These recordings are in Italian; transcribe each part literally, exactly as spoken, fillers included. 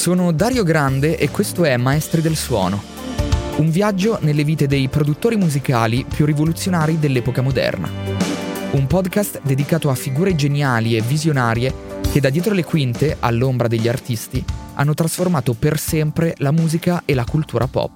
Sono Dario Grande e questo è Maestri del Suono, un viaggio nelle vite dei produttori musicali più rivoluzionari dell'epoca moderna. Un podcast dedicato a figure geniali e visionarie che da dietro le quinte, all'ombra degli artisti, hanno trasformato per sempre la musica e la cultura pop.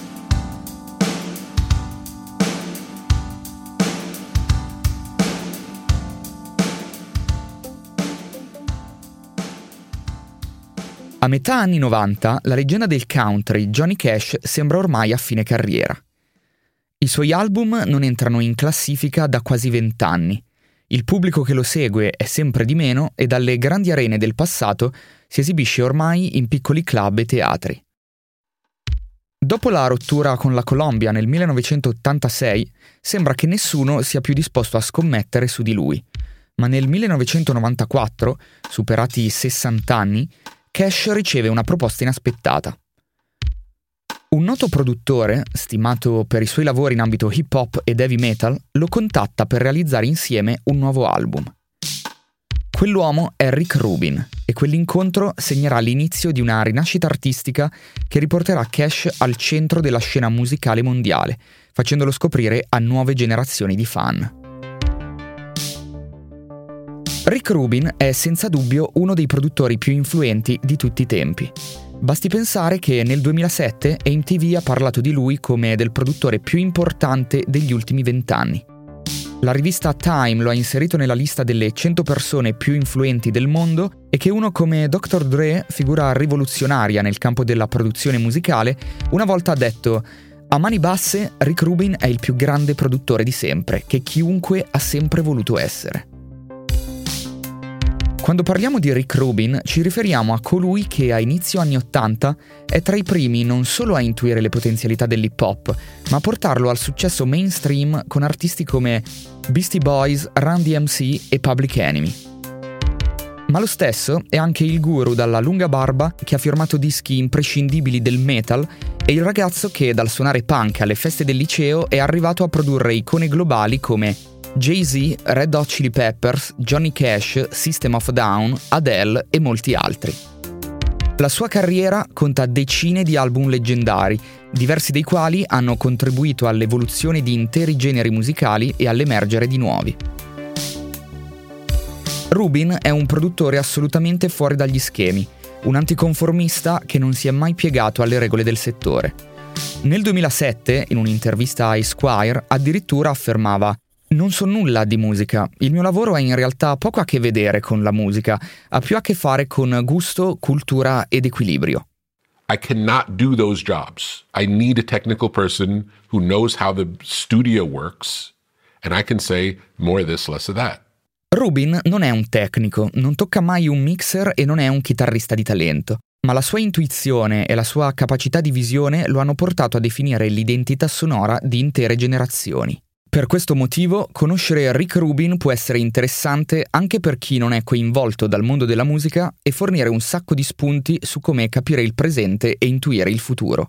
A metà anni novanta, la leggenda del country Johnny Cash sembra ormai a fine carriera. I suoi album non entrano in classifica da quasi vent'anni. Il pubblico che lo segue è sempre di meno e dalle grandi arene del passato si esibisce ormai in piccoli club e teatri. Dopo la rottura con la Columbia nel millenovecentottantasei, sembra che nessuno sia più disposto a scommettere su di lui. Ma nel millenovecentonovantaquattro, superati i sessanta anni, Cash riceve una proposta inaspettata. Un noto produttore, stimato per i suoi lavori in ambito hip hop e heavy metal, lo contatta per realizzare insieme un nuovo album. Quell'uomo è Rick Rubin e quell'incontro segnerà l'inizio di una rinascita artistica che riporterà Cash al centro della scena musicale mondiale, facendolo scoprire a nuove generazioni di fan. Rick Rubin è senza dubbio uno dei produttori più influenti di tutti i tempi. Basti pensare che nel duemilasette M T V ha parlato di lui come del produttore più importante degli ultimi vent'anni. La rivista Time lo ha inserito nella lista delle cento persone più influenti del mondo e che uno come doctor Dre, figura rivoluzionaria nel campo della produzione musicale, una volta ha detto: a mani basse, Rick Rubin è il più grande produttore di sempre, che chiunque ha sempre voluto essere. Quando parliamo di Rick Rubin ci riferiamo a colui che a inizio anni ottanta è tra i primi non solo a intuire le potenzialità dell'hip hop, ma a portarlo al successo mainstream con artisti come Beastie Boys, Run D M C e Public Enemy. Ma lo stesso è anche il guru dalla lunga barba che ha firmato dischi imprescindibili del metal e il ragazzo che dal suonare punk alle feste del liceo è arrivato a produrre icone globali come Jay-Z, Red Hot Chili Peppers, Johnny Cash, System of a Down, Adele e molti altri. La sua carriera conta decine di album leggendari, diversi dei quali hanno contribuito all'evoluzione di interi generi musicali e all'emergere di nuovi. Rubin è un produttore assolutamente fuori dagli schemi, un anticonformista che non si è mai piegato alle regole del settore. Nel duemilasette, in un'intervista a Esquire, addirittura affermava: non so nulla di musica, il mio lavoro ha in realtà poco a che vedere con la musica, ha più a che fare con gusto, cultura ed equilibrio. I cannot do those jobs. I need a technical person who knows how the studio works, and I can say more of this, less of that. Rubin non è un tecnico, non tocca mai un mixer e non è un chitarrista di talento, ma la sua intuizione e la sua capacità di visione lo hanno portato a definire l'identità sonora di intere generazioni. Per questo motivo, conoscere Rick Rubin può essere interessante anche per chi non è coinvolto dal mondo della musica e fornire un sacco di spunti su come capire il presente e intuire il futuro.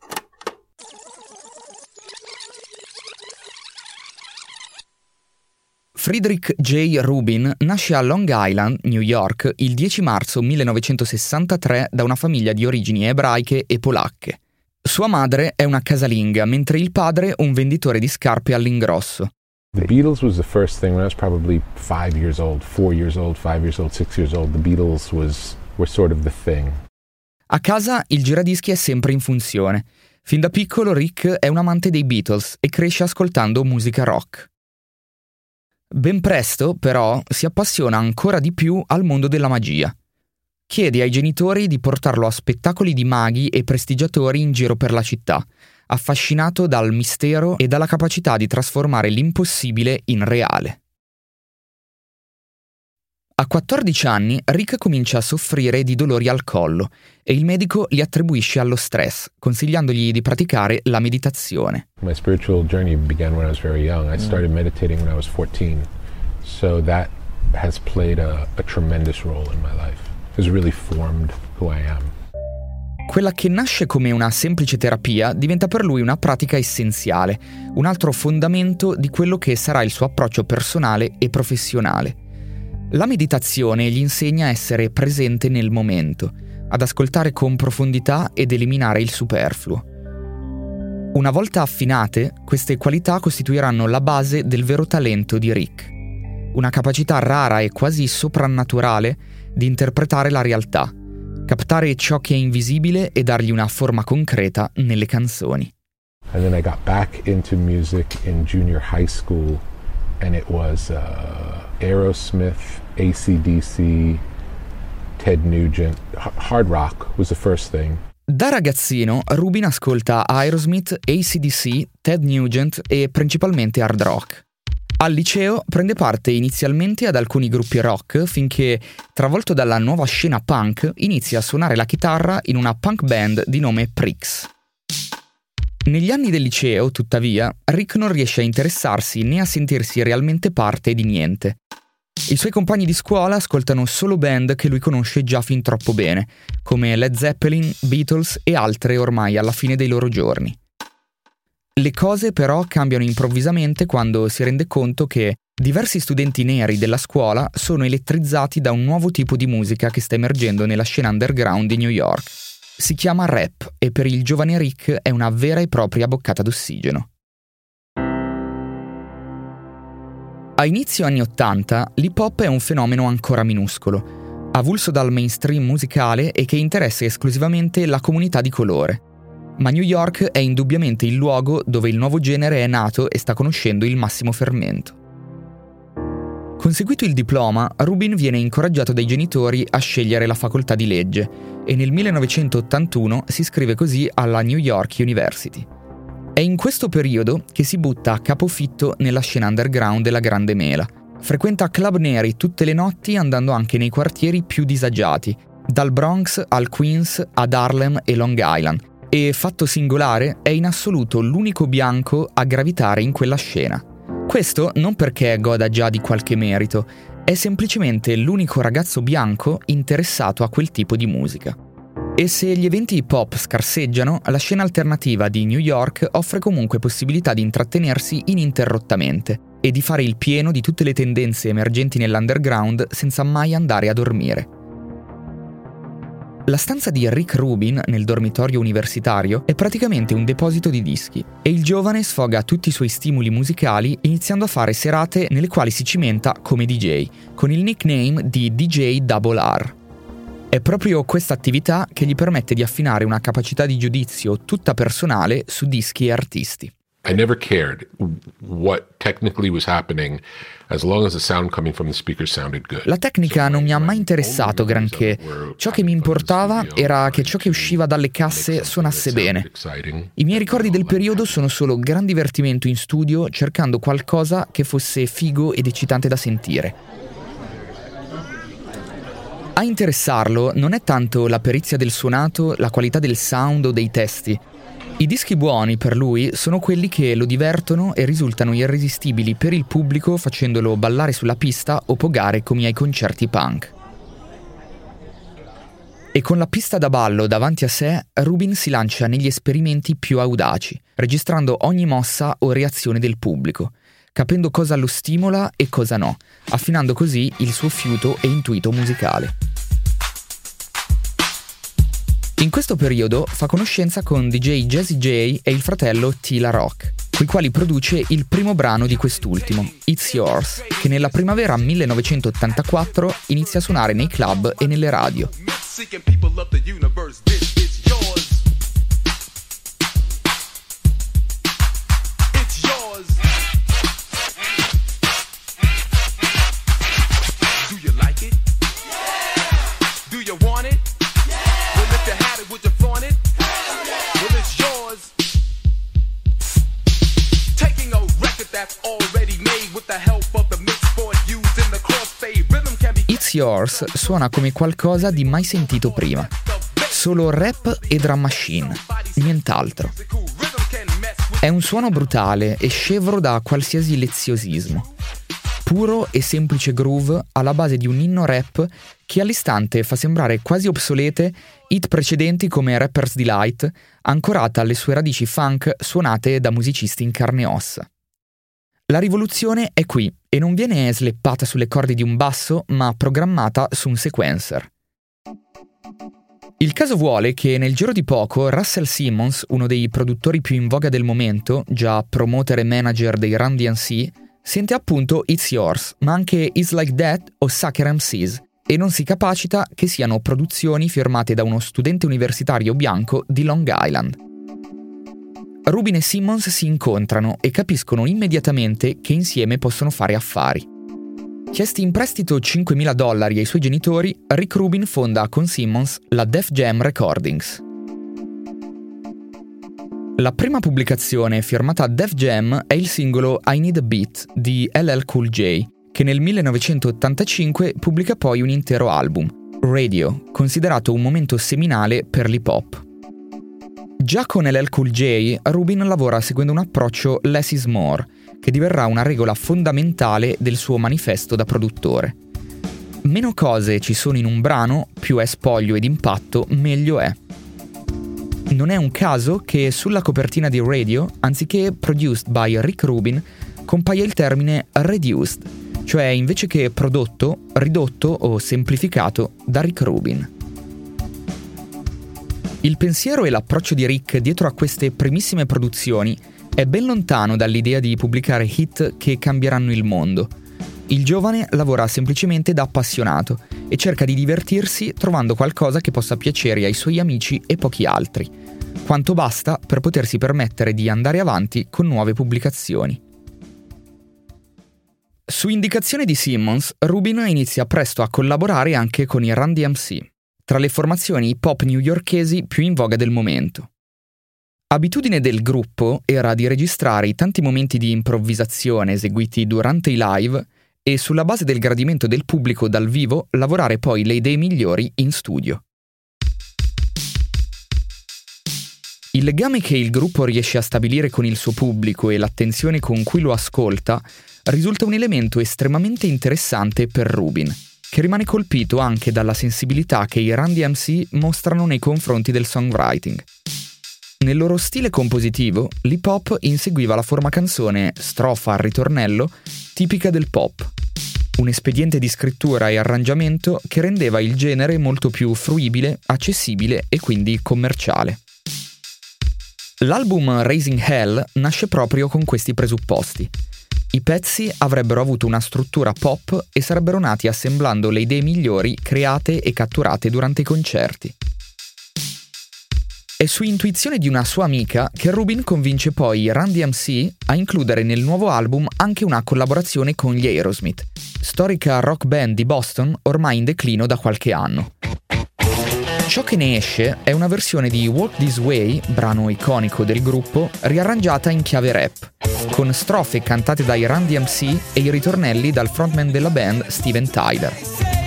Friedrich J. Rubin nasce a Long Island, New York, il dieci marzo millenovecentosessantatré da una famiglia di origini ebraiche e polacche. Sua madre è una casalinga, mentre il padre un venditore di scarpe all'ingrosso. The Beatles was the first thing when I was probably five years old, four years old, five years old, six years old. The Beatles was were sort of the thing. A casa il giradischi è sempre in funzione. Fin da piccolo Rick è un amante dei Beatles e cresce ascoltando musica rock. Ben presto, però, si appassiona ancora di più al mondo della magia. Chiede ai genitori di portarlo a spettacoli di maghi e prestigiatori in giro per la città, affascinato dal mistero e dalla capacità di trasformare l'impossibile in reale. A quattordici anni Rick comincia a soffrire di dolori al collo e il medico li attribuisce allo stress, consigliandogli di praticare la meditazione. My spiritual journey began when I was very young. I started meditating when I was fourteen. So that has played a, a tremendous role in my life. Has really formed who I am. Quella che nasce come una semplice terapia diventa per lui una pratica essenziale, un altro fondamento di quello che sarà il suo approccio personale e professionale. La meditazione gli insegna a essere presente nel momento, ad ascoltare con profondità ed eliminare il superfluo. Una volta affinate, queste qualità costituiranno la base del vero talento di Rick, una capacità rara e quasi soprannaturale di interpretare la realtà, captare ciò che è invisibile e dargli una forma concreta nelle canzoni. And then I got back into music in junior high school, and it was uh, Aerosmith, A C D C, Ted Nugent. H- hard rock was the first thing. Da ragazzino, Rubin ascolta Aerosmith, A C D C, Ted Nugent e principalmente hard rock. Al liceo prende parte inizialmente ad alcuni gruppi rock finché, travolto dalla nuova scena punk, inizia a suonare la chitarra in una punk band di nome Pricks. Negli anni del liceo, tuttavia, Rick non riesce a interessarsi né a sentirsi realmente parte di niente. I suoi compagni di scuola ascoltano solo band che lui conosce già fin troppo bene, come Led Zeppelin, Beatles e altre ormai alla fine dei loro giorni. Le cose però cambiano improvvisamente quando si rende conto che diversi studenti neri della scuola sono elettrizzati da un nuovo tipo di musica che sta emergendo nella scena underground di New York. Si chiama rap e per il giovane Rick è una vera e propria boccata d'ossigeno. A inizio anni ottanta, l'hip hop è un fenomeno ancora minuscolo, avulso dal mainstream musicale e che interessa esclusivamente la comunità di colore. Ma New York è indubbiamente il luogo dove il nuovo genere è nato e sta conoscendo il massimo fermento. Conseguito il diploma, Rubin viene incoraggiato dai genitori a scegliere la facoltà di legge e nel millenovecentottantuno si iscrive così alla New York University. È in questo periodo che si butta a capofitto nella scena underground della Grande Mela. Frequenta club neri tutte le notti andando anche nei quartieri più disagiati, dal Bronx al Queens ad Harlem e Long Island, e, fatto singolare, è in assoluto l'unico bianco a gravitare in quella scena. Questo non perché goda già di qualche merito, è semplicemente l'unico ragazzo bianco interessato a quel tipo di musica. E se gli eventi hip hop scarseggiano, la scena alternativa di New York offre comunque possibilità di intrattenersi ininterrottamente e di fare il pieno di tutte le tendenze emergenti nell'underground senza mai andare a dormire. La stanza di Rick Rubin nel dormitorio universitario è praticamente un deposito di dischi e il giovane sfoga tutti i suoi stimoli musicali iniziando a fare serate nelle quali si cimenta come D J, con il nickname di D J Double R. È proprio questa attività che gli permette di affinare una capacità di giudizio tutta personale su dischi e artisti. I never cared what technically was happening as long as the sound coming from the speaker sounded good. La tecnica non mi ha mai interessato granché. Ciò che mi importava era che ciò che usciva dalle casse suonasse bene. I miei ricordi del periodo sono solo gran divertimento in studio cercando qualcosa che fosse figo ed eccitante da sentire. A interessarlo non è tanto la perizia del suonato, la qualità del sound o dei testi. I dischi buoni per lui sono quelli che lo divertono e risultano irresistibili per il pubblico facendolo ballare sulla pista o pogare come ai concerti punk. E con la pista da ballo davanti a sé, Rubin si lancia negli esperimenti più audaci, registrando ogni mossa o reazione del pubblico, capendo cosa lo stimola e cosa no, affinando così il suo fiuto e intuito musicale. In questo periodo fa conoscenza con D J Jazzy J e il fratello Tila Rock, coi quali produce il primo brano di quest'ultimo, It's Yours, che nella primavera millenovecentottantaquattro inizia a suonare nei club e nelle radio. It's Yours suona come qualcosa di mai sentito prima. Solo rap e drum machine, nient'altro. È un suono brutale e scevro da qualsiasi leziosismo. Puro e semplice groove alla base di un inno rap che all'istante fa sembrare quasi obsolete hit precedenti come Rapper's Delight, ancorata alle sue radici funk suonate da musicisti in carne e ossa. La rivoluzione è qui e non viene sleppata sulle corde di un basso, ma programmata su un sequencer. Il caso vuole che nel giro di poco Russell Simmons, uno dei produttori più in voga del momento, già promoter e manager dei Run D M C, sente appunto It's Yours, ma anche It's Like That o Sucker M Cs, e non si capacita che siano produzioni firmate da uno studente universitario bianco di Long Island. Rubin e Simmons si incontrano e capiscono immediatamente che insieme possono fare affari. Chiesti in prestito cinquemila dollari ai suoi genitori, Rick Rubin fonda con Simmons la Def Jam Recordings. La prima pubblicazione firmata Def Jam è il singolo I Need a Beat di L L Cool J, che nel millenovecentottantacinque pubblica poi un intero album, Radio, considerato un momento seminale per l'hip hop. Già con L L Cool J, Rubin lavora seguendo un approccio less is more, che diverrà una regola fondamentale del suo manifesto da produttore. Meno cose ci sono in un brano, più è spoglio ed impatto, meglio è. Non è un caso che sulla copertina di Radio, anziché Produced by Rick Rubin, compaia il termine Reduced, cioè invece che prodotto, ridotto o semplificato da Rick Rubin. Il pensiero e l'approccio di Rick dietro a queste primissime produzioni è ben lontano dall'idea di pubblicare hit che cambieranno il mondo. Il giovane lavora semplicemente da appassionato e cerca di divertirsi trovando qualcosa che possa piacere ai suoi amici e pochi altri, quanto basta per potersi permettere di andare avanti con nuove pubblicazioni. Su indicazione di Simmons, Rubin inizia presto a collaborare anche con i Run D M C, tra le formazioni hip hop newyorkesi più in voga del momento. Abitudine del gruppo era di registrare i tanti momenti di improvvisazione eseguiti durante i live e sulla base del gradimento del pubblico dal vivo lavorare poi le idee migliori in studio. Il legame che il gruppo riesce a stabilire con il suo pubblico e l'attenzione con cui lo ascolta risulta un elemento estremamente interessante per Rubin, che rimane colpito anche dalla sensibilità che i Run D M C mostrano nei confronti del songwriting. Nel loro stile compositivo, l'hip hop inseguiva la forma canzone strofa al ritornello tipica del pop, un espediente di scrittura e arrangiamento che rendeva il genere molto più fruibile, accessibile e quindi commerciale. L'album Raising Hell nasce proprio con questi presupposti. I pezzi avrebbero avuto una struttura pop e sarebbero nati assemblando le idee migliori create e catturate durante i concerti. È su intuizione di una sua amica che Rubin convince poi i Run D M C a includere nel nuovo album anche una collaborazione con gli Aerosmith, storica rock band di Boston ormai in declino da qualche anno. Ciò che ne esce è una versione di Walk This Way, brano iconico del gruppo, riarrangiata in chiave rap, con strofe cantate dai Run D M C e i ritornelli dal frontman della band Steven Tyler.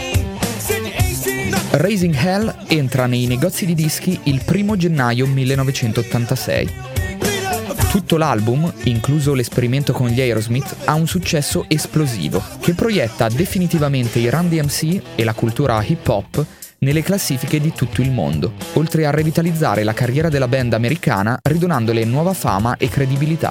Raising Hell entra nei negozi di dischi il primo gennaio millenovecentottantasei. Tutto l'album, incluso l'esperimento con gli Aerosmith, ha un successo esplosivo che proietta definitivamente i Run D M C e la cultura hip hop nelle classifiche di tutto il mondo, oltre a revitalizzare la carriera della band americana ridonandole nuova fama e credibilità.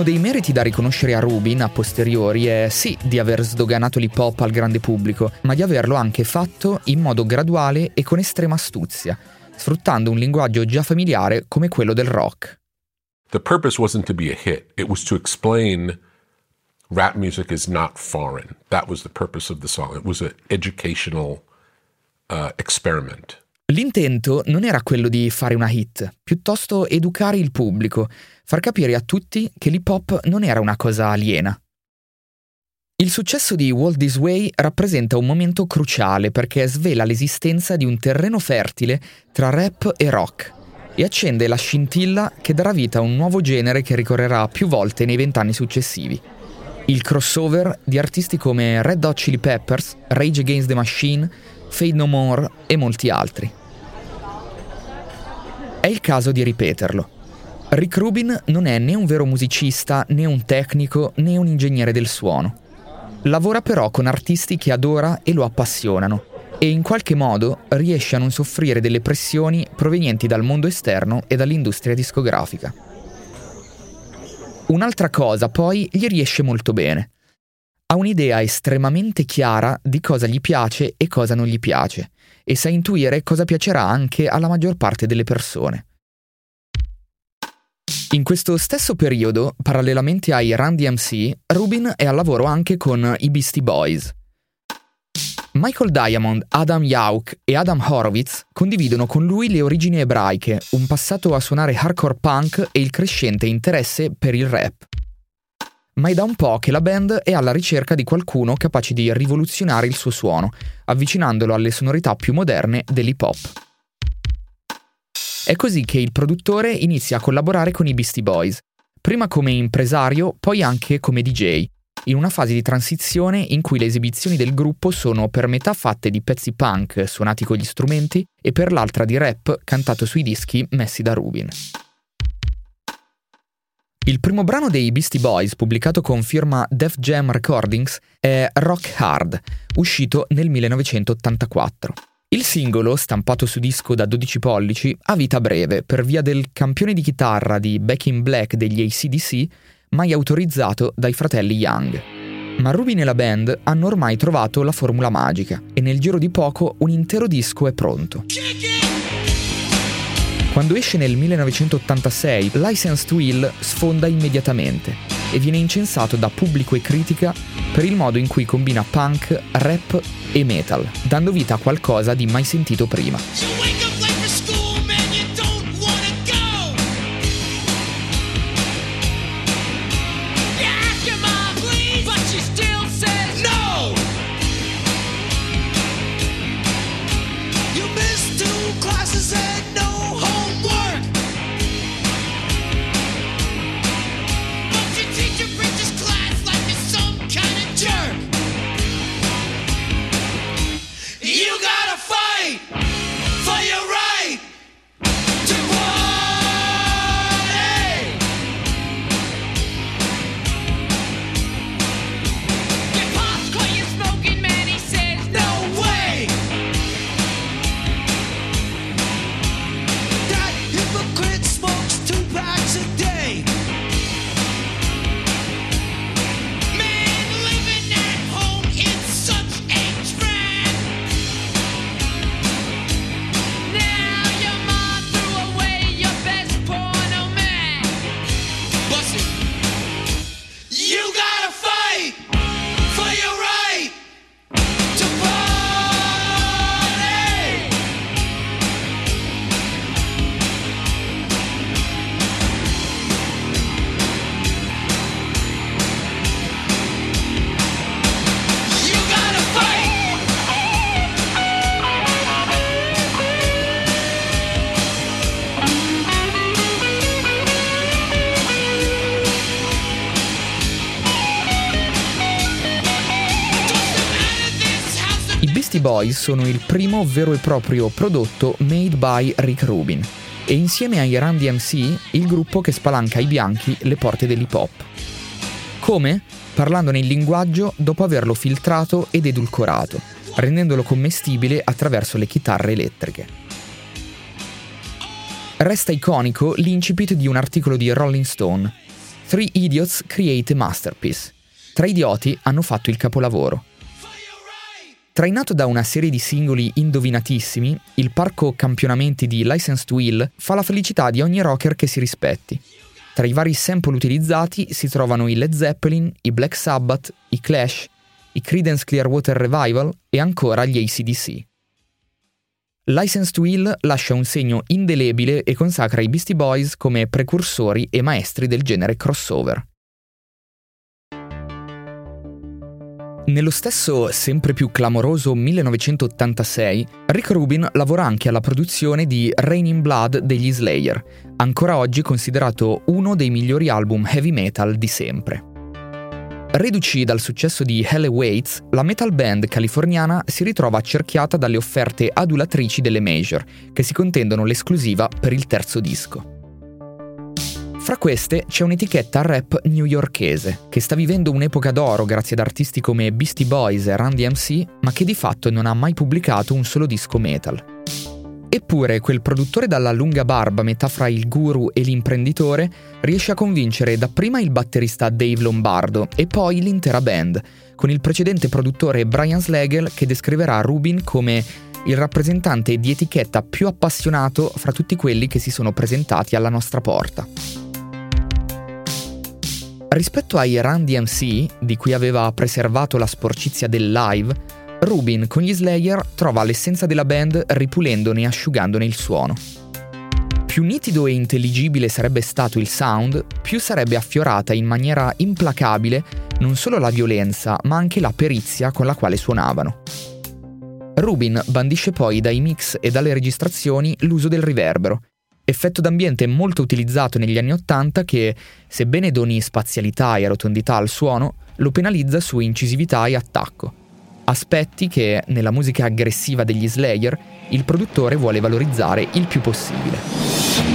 Uno dei meriti da riconoscere a Rubin a posteriori è sì di aver sdoganato l'hip hop al grande pubblico, ma di averlo anche fatto in modo graduale e con estrema astuzia, sfruttando un linguaggio già familiare come quello del rock. The purpose wasn't to be a hit, it was to explain rap music is not foreign. That was the purpose of the song. It was an educational uh, experiment. L'intento non era quello di fare una hit, piuttosto educare il pubblico, far capire a tutti che l'hip hop non era una cosa aliena. Il successo di Walk This Way rappresenta un momento cruciale perché svela l'esistenza di un terreno fertile tra rap e rock e accende la scintilla che darà vita a un nuovo genere che ricorrerà più volte nei vent'anni successivi. Il crossover di artisti come Red Hot Chili Peppers, Rage Against the Machine, Fade No More e molti altri. È il caso di ripeterlo. Rick Rubin non è né un vero musicista, né un tecnico, né un ingegnere del suono. Lavora però con artisti che adora e lo appassionano e in qualche modo riesce a non soffrire delle pressioni provenienti dal mondo esterno e dall'industria discografica. Un'altra cosa poi gli riesce molto bene. Ha un'idea estremamente chiara di cosa gli piace e cosa non gli piace e sa intuire cosa piacerà anche alla maggior parte delle persone. In questo stesso periodo, parallelamente ai Run D M C, Rubin è al lavoro anche con i Beastie Boys. Michael Diamond, Adam Yauch e Adam Horowitz condividono con lui le origini ebraiche, un passato a suonare hardcore punk e il crescente interesse per il rap. Ma è da un po' che la band è alla ricerca di qualcuno capace di rivoluzionare il suo suono, avvicinandolo alle sonorità più moderne dell'hip hop. È così che il produttore inizia a collaborare con i Beastie Boys, prima come impresario, poi anche come D J, in una fase di transizione in cui le esibizioni del gruppo sono per metà fatte di pezzi punk suonati con gli strumenti e per l'altra di rap cantato sui dischi messi da Rubin. Il primo brano dei Beastie Boys, pubblicato con firma Def Jam Recordings, è Rock Hard, uscito nel millenovecentottantaquattro. Il singolo, stampato su disco da dodici pollici, ha vita breve per via del campione di chitarra di Back in Black degli A C D C, mai autorizzato dai fratelli Young. Ma Rubin e la band hanno ormai trovato la formula magica e nel giro di poco un intero disco è pronto. Quando esce nel millenovecentottantasei, License to Ill sfonda immediatamente e viene incensato da pubblico e critica per il modo in cui combina punk, rap e metal, dando vita a qualcosa di mai sentito prima. I Beastie Boys sono il primo vero e proprio prodotto made by Rick Rubin e insieme ai Run D M C il gruppo che spalanca ai bianchi le porte dell'hip hop. Come? Parlandone il linguaggio dopo averlo filtrato ed edulcorato, rendendolo commestibile attraverso le chitarre elettriche. Resta iconico l'incipit di un articolo di Rolling Stone. Three idiots create a masterpiece. Tre idioti hanno fatto il capolavoro. Trainato da una serie di singoli indovinatissimi, il parco campionamenti di License to Ill fa la felicità di ogni rocker che si rispetti. Tra i vari sample utilizzati si trovano i Led Zeppelin, i Black Sabbath, i Clash, i Creedence Clearwater Revival e ancora gli A C D C. License to Ill lascia un segno indelebile e consacra i Beastie Boys come precursori e maestri del genere crossover. Nello stesso sempre più clamoroso millenovecentottantasei, Rick Rubin lavora anche alla produzione di Raining Blood degli Slayer, ancora oggi considerato uno dei migliori album heavy metal di sempre. Reduci dal successo di Hell Awaits, la metal band californiana si ritrova accerchiata dalle offerte adulatrici delle major, che si contendono l'esclusiva per il terzo disco. Fra queste c'è un'etichetta rap newyorkese, che sta vivendo un'epoca d'oro grazie ad artisti come Beastie Boys e Run D M C, ma che di fatto non ha mai pubblicato un solo disco metal. Eppure quel produttore dalla lunga barba, metà fra il guru e l'imprenditore, riesce a convincere dapprima il batterista Dave Lombardo e poi l'intera band, con il precedente produttore Brian Slagel che descriverà Rubin come il rappresentante di etichetta più appassionato fra tutti quelli che si sono presentati alla nostra porta. Rispetto ai Run D M C, di cui aveva preservato la sporcizia del live, Rubin con gli Slayer trova l'essenza della band ripulendone e asciugandone il suono. Più nitido e intelligibile sarebbe stato il sound, più sarebbe affiorata in maniera implacabile non solo la violenza, ma anche la perizia con la quale suonavano. Rubin bandisce poi dai mix e dalle registrazioni l'uso del riverbero, effetto d'ambiente molto utilizzato negli anni Ottanta che, sebbene doni spazialità e rotondità al suono, lo penalizza su incisività e attacco. Aspetti che, nella musica aggressiva degli Slayer, il produttore vuole valorizzare il più possibile.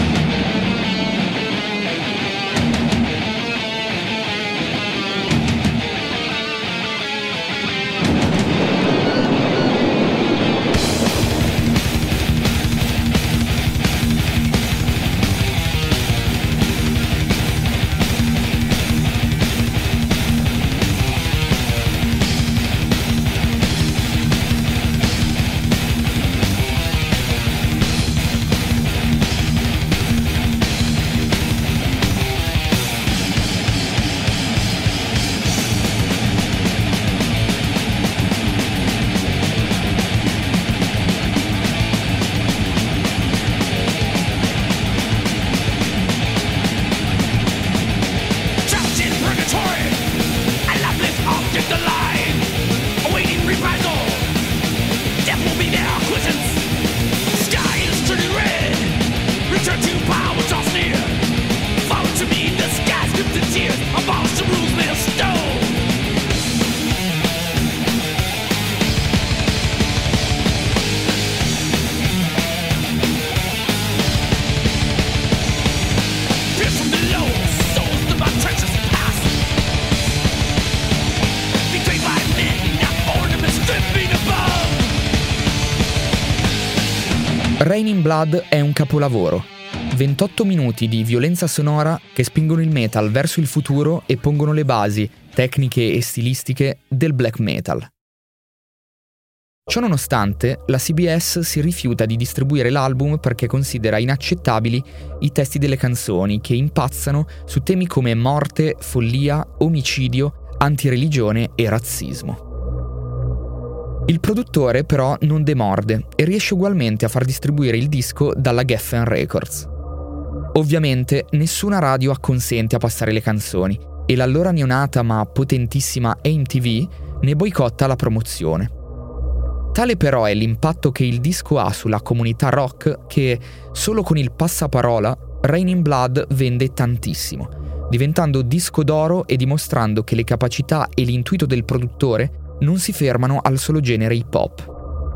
Raining Blood è un capolavoro. ventotto minuti di violenza sonora che spingono il metal verso il futuro e pongono le basi, tecniche e stilistiche del black metal. Ciò nonostante, la C B S si rifiuta di distribuire l'album perché considera inaccettabili i testi delle canzoni che impazzano su temi come morte, follia, omicidio, antireligione e razzismo. Il produttore però non demorde e riesce ugualmente a far distribuire il disco dalla Geffen Records. Ovviamente nessuna radio acconsente a passare le canzoni e l'allora neonata ma potentissima A M T V ne boicotta la promozione. Tale però è l'impatto che il disco ha sulla comunità rock che, solo con il passaparola, Raining Blood vende tantissimo, diventando disco d'oro e dimostrando che le capacità e l'intuito del produttore non si fermano al solo genere hip hop.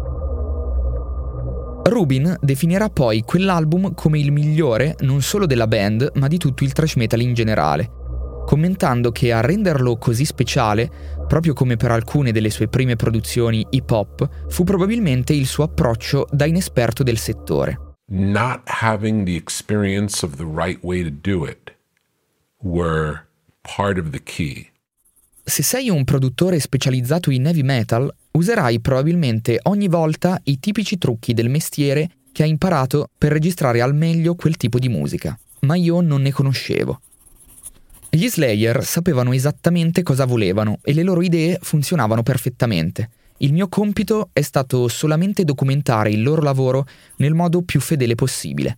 Rubin definirà poi quell'album come il migliore non solo della band, ma di tutto il thrash metal in generale, commentando che a renderlo così speciale, proprio come per alcune delle sue prime produzioni hip hop, fu probabilmente il suo approccio da inesperto del settore. Not having the experience of the right way to do it were part of the key. Se sei un produttore specializzato in heavy metal, userai probabilmente ogni volta i tipici trucchi del mestiere che hai imparato per registrare al meglio quel tipo di musica, ma io non ne conoscevo. Gli Slayer sapevano esattamente cosa volevano e le loro idee funzionavano perfettamente. Il mio compito è stato solamente documentare il loro lavoro nel modo più fedele possibile.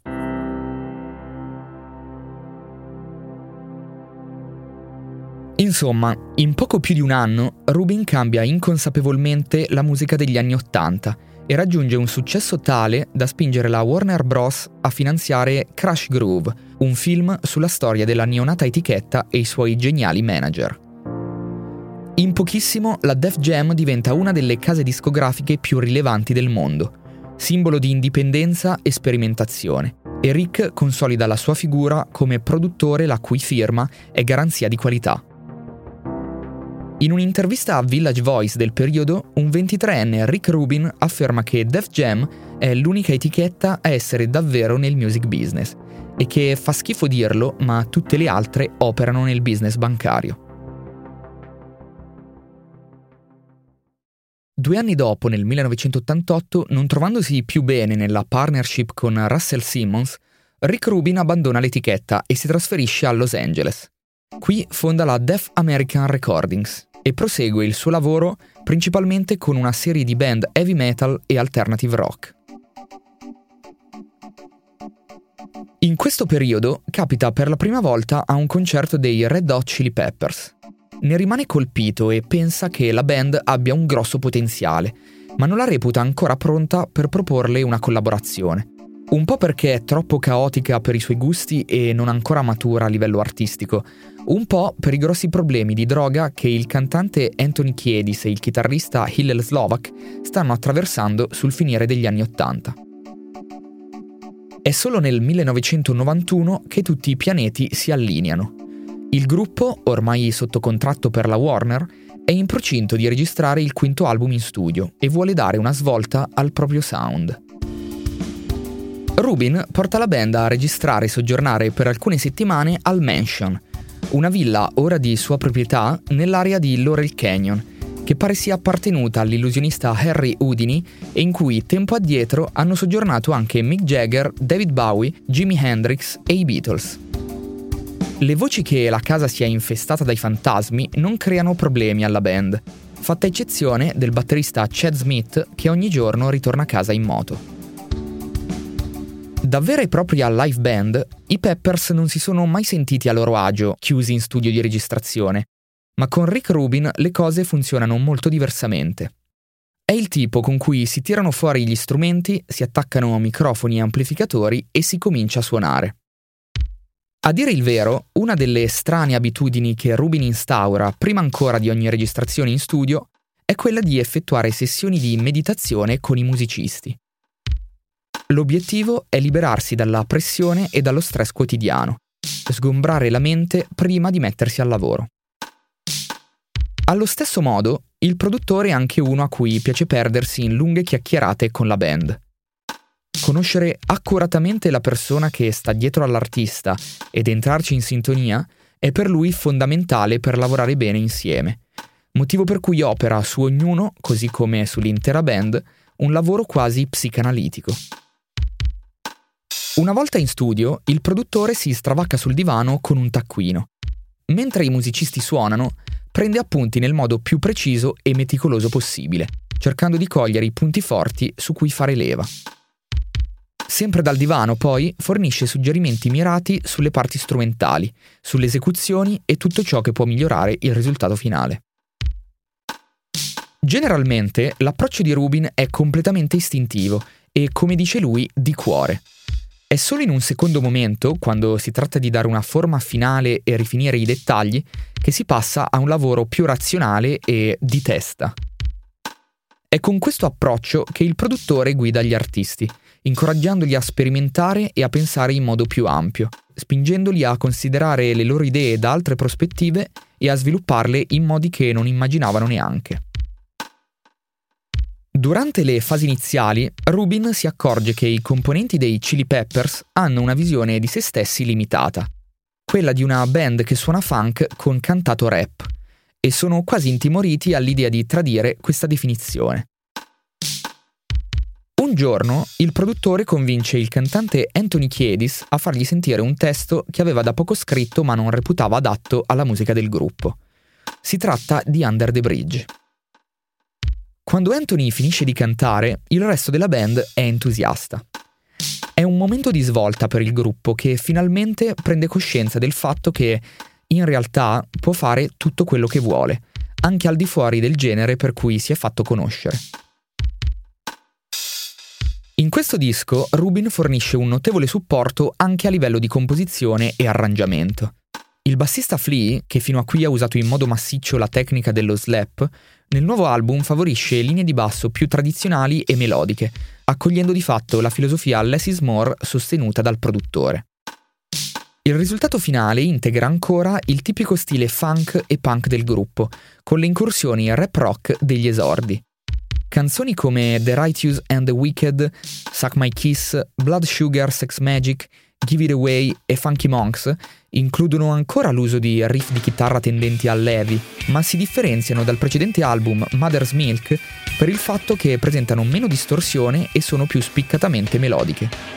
Insomma, in poco più di un anno, Rubin cambia inconsapevolmente la musica degli anni Ottanta e raggiunge un successo tale da spingere la Warner Bros. A finanziare Crash Groove, un film sulla storia della neonata etichetta e i suoi geniali manager. In pochissimo, la Def Jam diventa una delle case discografiche più rilevanti del mondo, simbolo di indipendenza e sperimentazione, e Rick consolida la sua figura come produttore la cui firma è garanzia di qualità. In un'intervista a Village Voice del periodo, un ventitreenne Rick Rubin afferma che Def Jam è l'unica etichetta a essere davvero nel music business e che fa schifo dirlo, ma tutte le altre operano nel business bancario. Due anni dopo, nel millenovecentottantotto, non trovandosi più bene nella partnership con Russell Simmons, Rick Rubin abbandona l'etichetta e si trasferisce a Los Angeles. Qui fonda la Def American Recordings e prosegue il suo lavoro principalmente con una serie di band heavy metal e alternative rock. In questo periodo capita per la prima volta a un concerto dei Red Hot Chili Peppers. Ne rimane colpito e pensa che la band abbia un grosso potenziale, ma non la reputa ancora pronta per proporle una collaborazione. Un po' perché è troppo caotica per i suoi gusti e non ancora matura a livello artistico, un po' per i grossi problemi di droga che il cantante Anthony Kiedis e il chitarrista Hillel Slovak stanno attraversando sul finire degli anni Ottanta. È solo nel millenovecentonovantuno che tutti i pianeti si allineano. Il gruppo, ormai sotto contratto per la Warner, è in procinto di registrare il quinto album in studio e vuole dare una svolta al proprio sound. Rubin porta la band a registrare e soggiornare per alcune settimane al Mansion, una villa ora di sua proprietà nell'area di Laurel Canyon, che pare sia appartenuta all'illusionista Harry Houdini e in cui tempo addietro hanno soggiornato anche Mick Jagger, David Bowie, Jimi Hendrix e i Beatles. Le voci che la casa sia infestata dai fantasmi non creano problemi alla band, fatta eccezione del batterista Chad Smith che ogni giorno ritorna a casa in moto. Da vera e propria live band, i Peppers non si sono mai sentiti a loro agio chiusi in studio di registrazione, ma con Rick Rubin le cose funzionano molto diversamente. È il tipo con cui si tirano fuori gli strumenti, si attaccano microfoni e amplificatori e si comincia a suonare. A dire il vero, una delle strane abitudini che Rubin instaura prima ancora di ogni registrazione in studio è quella di effettuare sessioni di meditazione con i musicisti. L'obiettivo è liberarsi dalla pressione e dallo stress quotidiano, sgombrare la mente prima di mettersi al lavoro. Allo stesso modo, il produttore è anche uno a cui piace perdersi in lunghe chiacchierate con la band. Conoscere accuratamente la persona che sta dietro all'artista ed entrarci in sintonia è per lui fondamentale per lavorare bene insieme, motivo per cui opera su ognuno, così come sull'intera band, un lavoro quasi psicanalitico. Una volta in studio, il produttore si stravacca sul divano con un taccuino. Mentre i musicisti suonano, prende appunti nel modo più preciso e meticoloso possibile, cercando di cogliere i punti forti su cui fare leva. Sempre dal divano, poi, fornisce suggerimenti mirati sulle parti strumentali, sulle esecuzioni e tutto ciò che può migliorare il risultato finale. Generalmente, l'approccio di Rubin è completamente istintivo e, come dice lui, di cuore. È solo in un secondo momento, quando si tratta di dare una forma finale e rifinire i dettagli, che si passa a un lavoro più razionale e di testa. È con questo approccio che il produttore guida gli artisti, incoraggiandoli a sperimentare e a pensare in modo più ampio, spingendoli a considerare le loro idee da altre prospettive e a svilupparle in modi che non immaginavano neanche. Durante le fasi iniziali, Rubin si accorge che i componenti dei Chili Peppers hanno una visione di se stessi limitata. quella di una band che suona funk con cantato rap, e sono quasi intimoriti all'idea di tradire questa definizione. Un giorno il produttore convince il cantante Anthony Kiedis a fargli sentire un testo che aveva da poco scritto ma non reputava adatto alla musica del gruppo. Si tratta di Under the Bridge. Quando Anthony finisce di cantare, il resto della band è entusiasta. È un momento di svolta per il gruppo che finalmente prende coscienza del fatto che in realtà può fare tutto quello che vuole, anche al di fuori del genere per cui si è fatto conoscere. In questo disco Rubin fornisce un notevole supporto anche a livello di composizione e arrangiamento. Il bassista Flea, che fino a qui ha usato in modo massiccio la tecnica dello slap, nel nuovo album favorisce linee di basso più tradizionali e melodiche, accogliendo di fatto la filosofia less is more sostenuta dal produttore. Il risultato finale integra ancora il tipico stile funk e punk del gruppo, con le incursioni rap rock degli esordi. Canzoni come The Righteous and the Wicked, Suck My Kiss, Blood Sugar Sex Magic, Give It Away e Funky Monks includono ancora l'uso di riff di chitarra tendenti al heavy, ma si differenziano dal precedente album Mother's Milk per il fatto che presentano meno distorsione e sono più spiccatamente melodiche.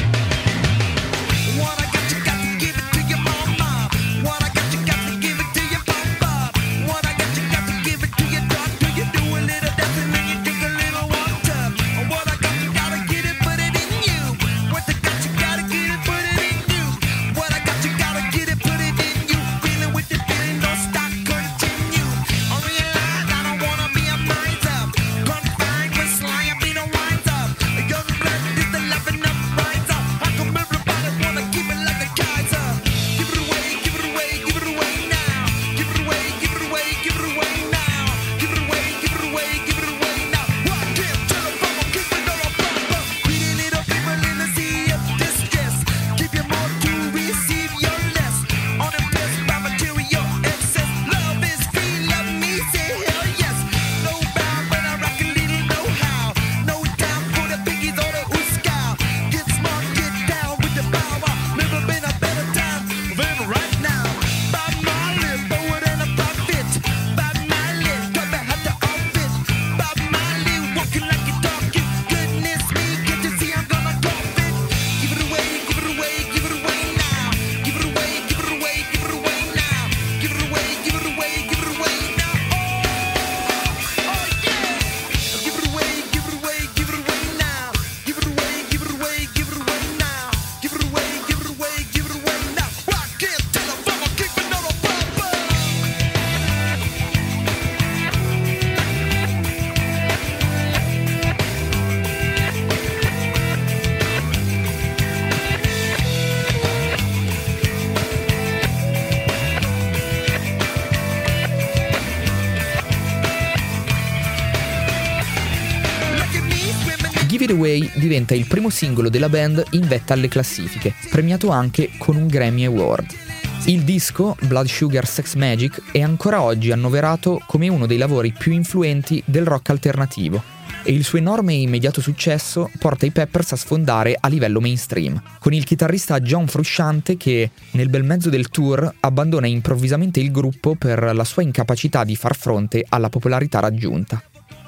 Give It Away diventa il primo singolo della band in vetta alle classifiche, premiato anche con un Grammy Award. Il disco, Blood Sugar Sex Magic, è ancora oggi annoverato come uno dei lavori più influenti del rock alternativo e il suo enorme e immediato successo porta i Peppers a sfondare a livello mainstream, con il chitarrista John Frusciante che, nel bel mezzo del tour, abbandona improvvisamente il gruppo per la sua incapacità di far fronte alla popolarità raggiunta.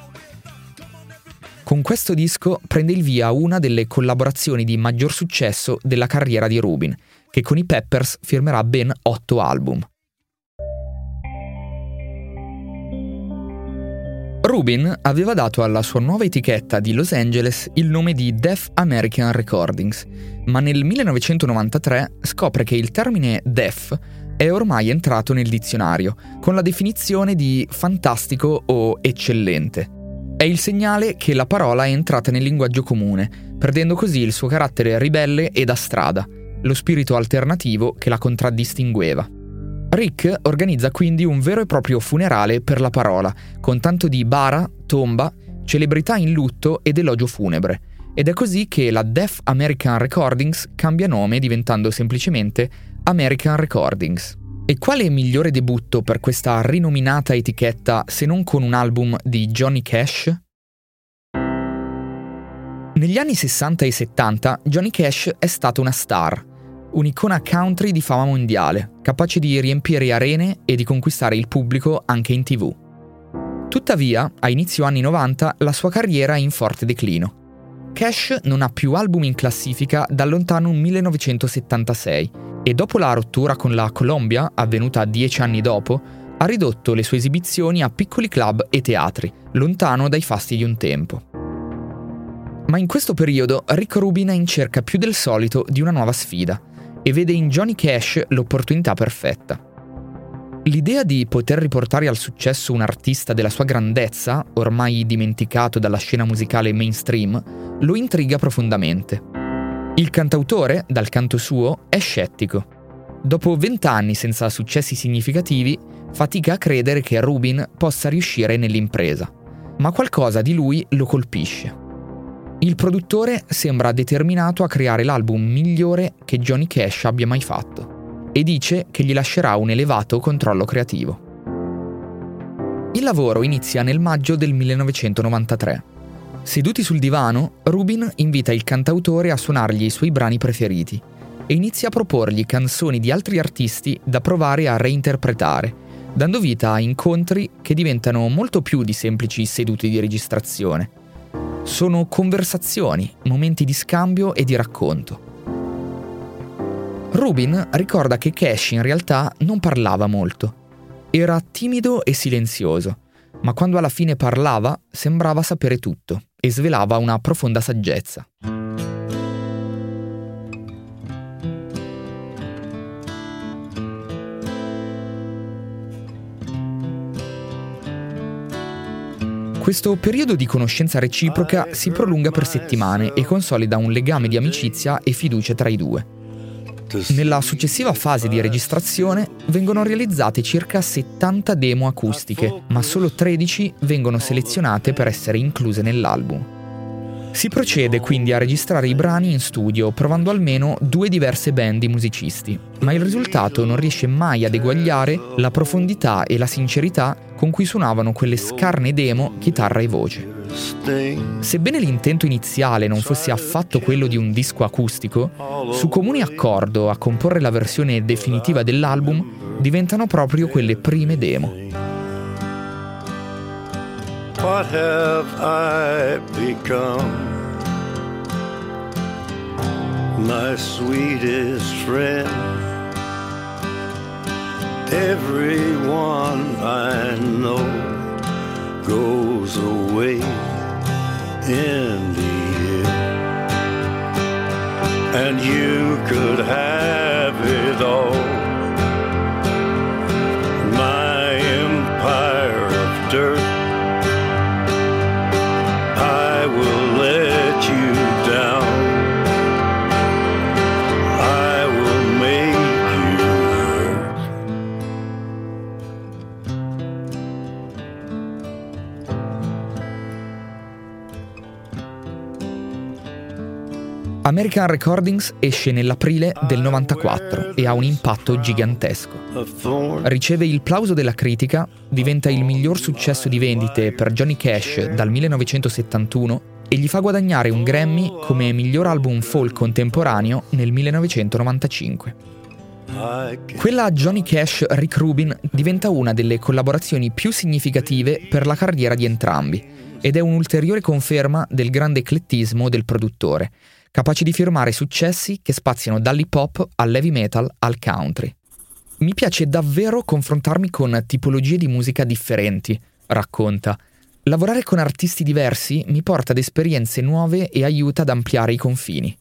Con questo disco prende il via una delle collaborazioni di maggior successo della carriera di Rubin, che con i Peppers firmerà ben otto album. Rubin aveva dato alla sua nuova etichetta di Los Angeles il nome di Def American Recordings, ma nel millenovecentonovantatré scopre che il termine Def è ormai entrato nel dizionario, con la definizione di fantastico o eccellente. È il segnale che la parola è entrata nel linguaggio comune, perdendo così il suo carattere ribelle e da strada, lo spirito alternativo che la contraddistingueva. Rick organizza quindi un vero e proprio funerale per la parola, con tanto di bara, tomba, celebrità in lutto ed elogio funebre. Ed è così che la Def American Recordings cambia nome diventando semplicemente American Recordings. E quale migliore debutto per questa rinominata etichetta se non con un album di Johnny Cash? Negli anni sessanta e settanta Johnny Cash è stato una star, un'icona country di fama mondiale, capace di riempire arene e di conquistare il pubblico anche in tivù. Tuttavia, a inizio anni novanta, la sua carriera è in forte declino. Cash non ha più album in classifica dal lontano millenovecentosettantasei e dopo la rottura con la Columbia, avvenuta dieci anni dopo, ha ridotto le sue esibizioni a piccoli club e teatri, lontano dai fasti di un tempo. Ma in questo periodo Rick Rubin è in cerca più del solito di una nuova sfida e vede in Johnny Cash l'opportunità perfetta. L'idea di poter riportare al successo un artista della sua grandezza, ormai dimenticato dalla scena musicale mainstream, lo intriga profondamente. Il cantautore, dal canto suo, è scettico. Dopo vent'anni senza successi significativi, fatica a credere che Rubin possa riuscire nell'impresa, ma qualcosa di lui lo colpisce. Il produttore sembra determinato a creare l'album migliore che Johnny Cash abbia mai fatto e dice che gli lascerà un elevato controllo creativo. Il lavoro inizia nel maggio del millenovecentonovantatré. Seduti sul divano, Rubin invita il cantautore a suonargli i suoi brani preferiti e inizia a proporgli canzoni di altri artisti da provare a reinterpretare, dando vita a incontri che diventano molto più di semplici seduti di registrazione. Sono conversazioni, momenti di scambio e di racconto. Rubin ricorda che Cash in realtà non parlava molto. Era timido e silenzioso, ma quando alla fine parlava sembrava sapere tutto e svelava una profonda saggezza. Questo periodo di conoscenza reciproca si prolunga per settimane e consolida un legame di amicizia e fiducia tra i due. Nella successiva fase di registrazione vengono realizzate circa settanta demo acustiche, ma solo tredici vengono selezionate per essere incluse nell'album. Si procede quindi a registrare i brani in studio, provando almeno due diverse band di musicisti, ma il risultato non riesce mai ad eguagliare la profondità e la sincerità con cui suonavano quelle scarne demo chitarra e voce. Sebbene l'intento iniziale non fosse affatto quello di un disco acustico, su comune accordo a comporre la versione definitiva dell'album diventano proprio quelle prime demo. What have I become? My sweetest friend. Everyone I know goes away in the end. And you could have it all. My empire of dirt. I will let you down. I will make you hurt. American Recordings esce nell'aprile del novantaquattro e ha un impatto gigantesco. Riceve il plauso della critica, diventa il miglior successo di vendite per Johnny Cash dal millenovecentosettantuno e gli fa guadagnare un Grammy come miglior album folk contemporaneo nel millenovecentonovantacinque. Quella Johnny Cash-Rick Rubin diventa una delle collaborazioni più significative per la carriera di entrambi ed è un'ulteriore conferma del grande eclettismo del produttore, capace di firmare successi che spaziano dall'hip hop all'heavy metal al country. Mi piace davvero confrontarmi con tipologie di musica differenti, racconta. Lavorare con artisti diversi mi porta ad esperienze nuove e aiuta ad ampliare i confini.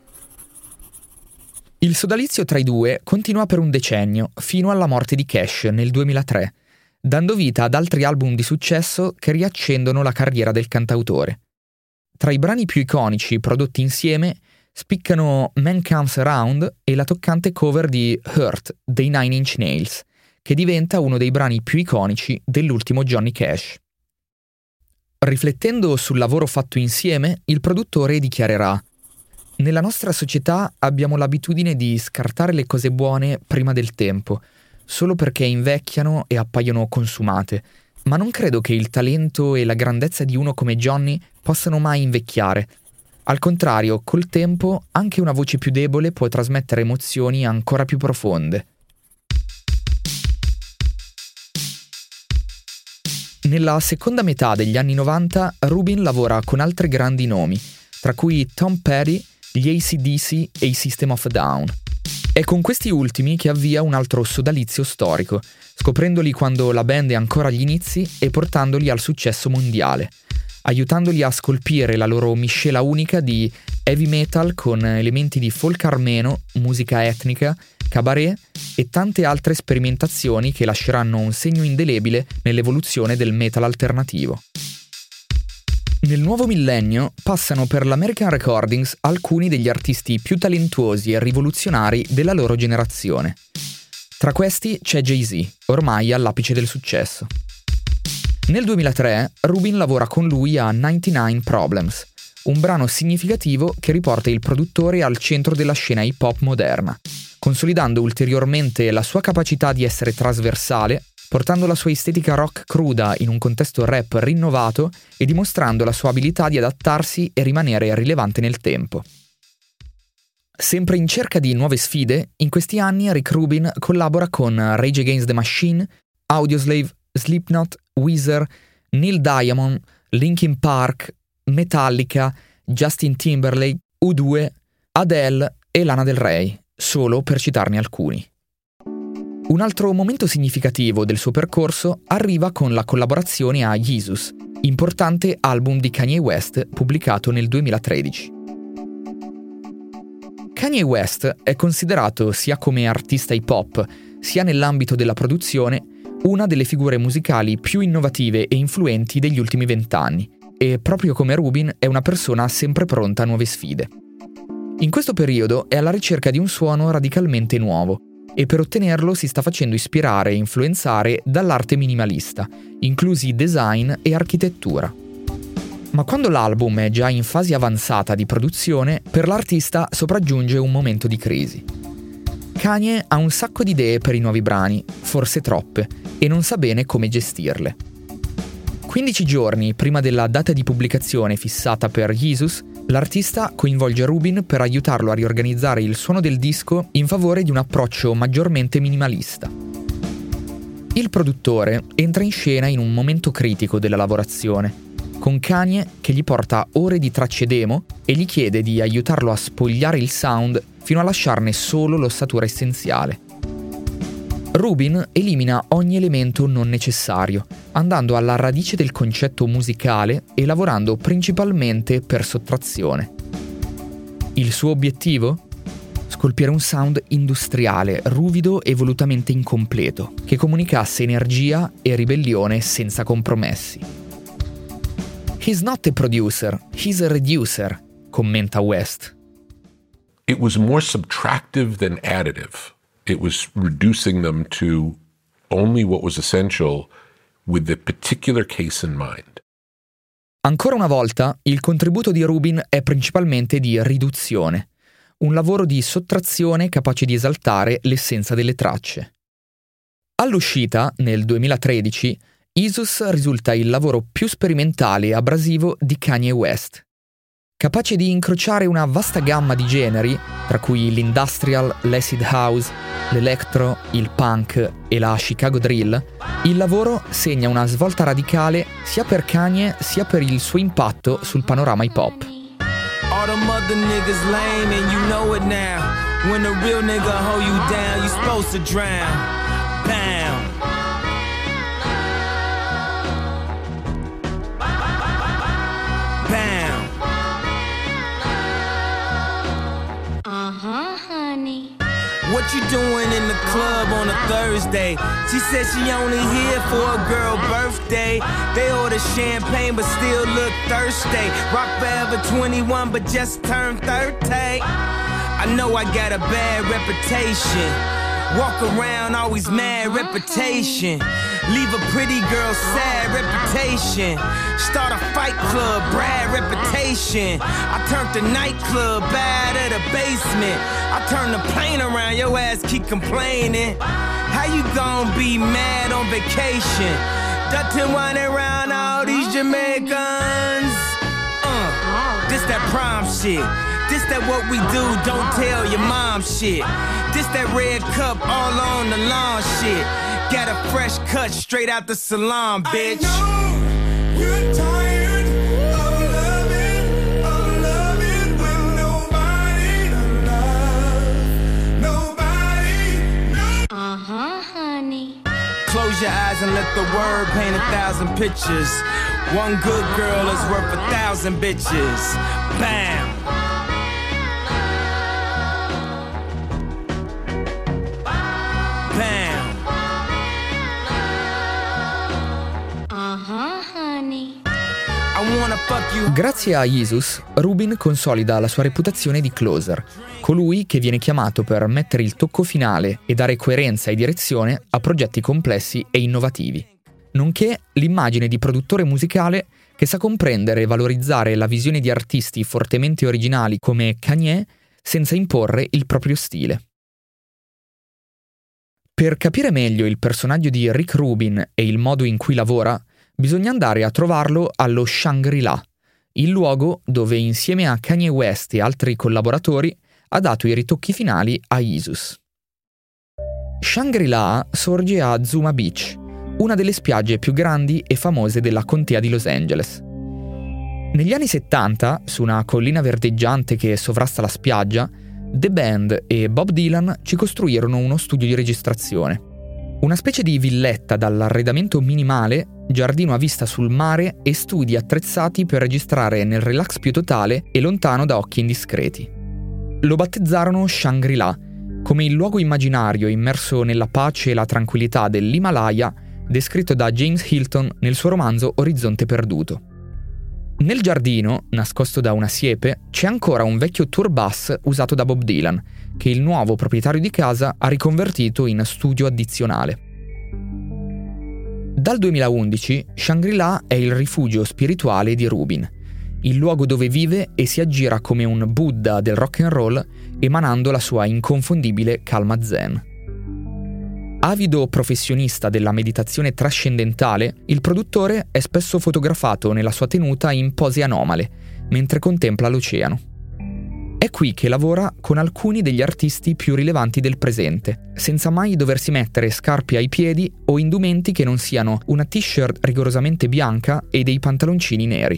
Il sodalizio tra i due continua per un decennio, fino alla morte di Cash nel duemilatré, dando vita ad altri album di successo che riaccendono la carriera del cantautore. Tra i brani più iconici prodotti insieme spiccano Man Comes Around e la toccante cover di Hurt dei Nine Inch Nails, che diventa uno dei brani più iconici dell'ultimo Johnny Cash. Riflettendo sul lavoro fatto insieme, il produttore dichiarerà: «Nella nostra società abbiamo l'abitudine di scartare le cose buone prima del tempo, solo perché invecchiano e appaiono consumate, ma non credo che il talento e la grandezza di uno come Johnny possano mai invecchiare. Al contrario, col tempo, anche una voce più debole può trasmettere emozioni ancora più profonde. Nella seconda metà degli anni novanta, Rubin lavora con altri grandi nomi, tra cui Tom Petty, gli A C D C e i System of a Down. È con questi ultimi che avvia un altro sodalizio storico, scoprendoli quando la band è ancora agli inizi e portandoli al successo mondiale, aiutandoli a scolpire la loro miscela unica di heavy metal con elementi di folk armeno, musica etnica, cabaret e tante altre sperimentazioni che lasceranno un segno indelebile nell'evoluzione del metal alternativo. Nel nuovo millennio passano per l'American Recordings alcuni degli artisti più talentuosi e rivoluzionari della loro generazione. Tra questi c'è Jay-Z, ormai all'apice del successo. Nel duemilatré Rubin lavora con lui a novantanove Problems, un brano significativo che riporta il produttore al centro della scena hip hop moderna, consolidando ulteriormente la sua capacità di essere trasversale, portando la sua estetica rock cruda in un contesto rap rinnovato e dimostrando la sua abilità di adattarsi e rimanere rilevante nel tempo. Sempre in cerca di nuove sfide, in questi anni Rick Rubin collabora con Rage Against the Machine, Audioslave, Slipknot, Weezer, Neil Diamond, Linkin Park, Metallica, Justin Timberlake, U due, Adele e Lana Del Rey, solo per citarne alcuni. Un altro momento significativo del suo percorso arriva con la collaborazione a Jesus, importante album di Kanye West pubblicato nel duemilatredici. Kanye West è considerato sia come artista hip hop, sia nell'ambito della produzione, una delle figure musicali più innovative e influenti degli ultimi vent'anni, e proprio come Rubin è una persona sempre pronta a nuove sfide. In questo periodo è alla ricerca di un suono radicalmente nuovo, e per ottenerlo si sta facendo ispirare e influenzare dall'arte minimalista, inclusi design e architettura. Ma quando l'album è già in fase avanzata di produzione, per l'artista sopraggiunge un momento di crisi. Kanye ha un sacco di idee per i nuovi brani, forse troppe, e non sa bene come gestirle. quindici giorni prima della data di pubblicazione fissata per Jesus, l'artista coinvolge Rubin per aiutarlo a riorganizzare il suono del disco in favore di un approccio maggiormente minimalista. Il produttore entra in scena in un momento critico della lavorazione, con Kanye che gli porta ore di tracce demo e gli chiede di aiutarlo a spogliare il sound fino a lasciarne solo l'ossatura essenziale. Rubin elimina ogni elemento non necessario, andando alla radice del concetto musicale e lavorando principalmente per sottrazione. Il suo obiettivo? Scolpire un sound industriale, ruvido e volutamente incompleto, che comunicasse energia e ribellione senza compromessi. "He's not a producer, he's a reducer", commenta West. It was more subtractive than additive. It was reducing them to only what was essential with the particular case in mind. Ancora una volta, il contributo di Rubin è principalmente di riduzione, un lavoro di sottrazione capace di esaltare l'essenza delle tracce. All'uscita, nel duemilatredici, Jesus risulta il lavoro più sperimentale e abrasivo di Kanye West. Capace di incrociare una vasta gamma di generi, tra cui l'industrial, l'acid house, l'electro, il punk e la Chicago drill, il lavoro segna una svolta radicale sia per Kanye sia per il suo impatto sul panorama hip hop. All them other niggas lame and you know it now. When a real nigga hold you down, you supposed to drown. Bam. Bam. Uh-huh, honey. What you doing in the club on a Thursday? She said she only here for a girl birthday. They order champagne but still look thirsty. Rock forever twenty-one but just turned thirty. I know I got a bad reputation. Walk around always mad reputation. Leave a pretty girl sad reputation. Start a fight club, Brad reputation. I turned the nightclub bad at a basement. I turn the plane around, your ass keep complaining. How you gon' be mad on vacation? Dutton whining around all these Jamaicans. Uh, This that prime shit. This that what we do, don't tell your mom shit. This that red cup all on the lawn shit. Got a fresh cut straight out the salon, bitch. I know you're tired of loving, of loving when nobody to love, nobody, no. Uh-huh, honey. Close your eyes and let the word paint a thousand pictures. One good girl is worth a thousand bitches. Bam! Bam! Uh-huh, honey. I wanna fuck you. Grazie a Jesus, Rubin consolida la sua reputazione di closer, colui che viene chiamato per mettere il tocco finale e dare coerenza e direzione a progetti complessi e innovativi, nonché l'immagine di produttore musicale che sa comprendere e valorizzare la visione di artisti fortemente originali come Kanye senza imporre il proprio stile. Per capire meglio il personaggio di Rick Rubin e il modo in cui lavora, bisogna andare a trovarlo allo Shangri-La, il luogo dove insieme a Kanye West e altri collaboratori ha dato i ritocchi finali a Jesus. Shangri-La sorge a Zuma Beach, una delle spiagge più grandi e famose della contea di Los Angeles. Negli anni settanta, su una collina verdeggiante che sovrasta la spiaggia, The Band e Bob Dylan ci costruirono uno studio di registrazione. Una specie di villetta dall'arredamento minimale, giardino a vista sul mare e studi attrezzati per registrare nel relax più totale e lontano da occhi indiscreti. Lo battezzarono Shangri-La, come il luogo immaginario immerso nella pace e la tranquillità dell'Himalaya, descritto da James Hilton nel suo romanzo Orizzonte perduto. Nel giardino, nascosto da una siepe, c'è ancora un vecchio tour bus usato da Bob Dylan, che il nuovo proprietario di casa ha riconvertito in studio addizionale. Dal duemilaundici, Shangri-La è il rifugio spirituale di Rubin, il luogo dove vive e si aggira come un Buddha del rock and roll, emanando la sua inconfondibile calma zen. Avido professionista della meditazione trascendentale, il produttore è spesso fotografato nella sua tenuta in pose anomale, mentre contempla l'oceano. È qui che lavora con alcuni degli artisti più rilevanti del presente, senza mai doversi mettere scarpe ai piedi o indumenti che non siano una t-shirt rigorosamente bianca e dei pantaloncini neri.